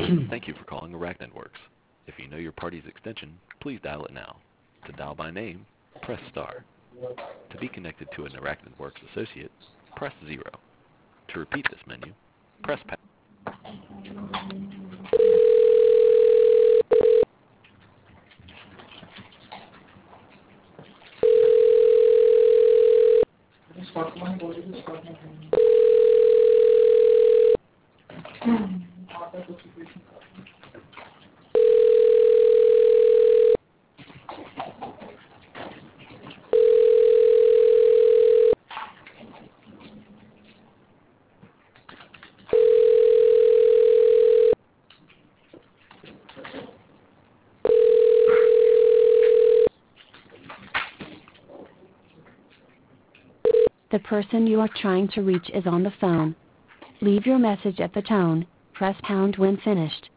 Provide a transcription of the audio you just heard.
Thank you for calling ArachnidWorks. If you know your party's extension, please dial it now. To dial by name, press star. To be connected to an ArachnidWorks associate, press 0. To repeat this menu, press pound. The person you are trying to reach is on the phone. Leave your message at the tone. Press pound when finished.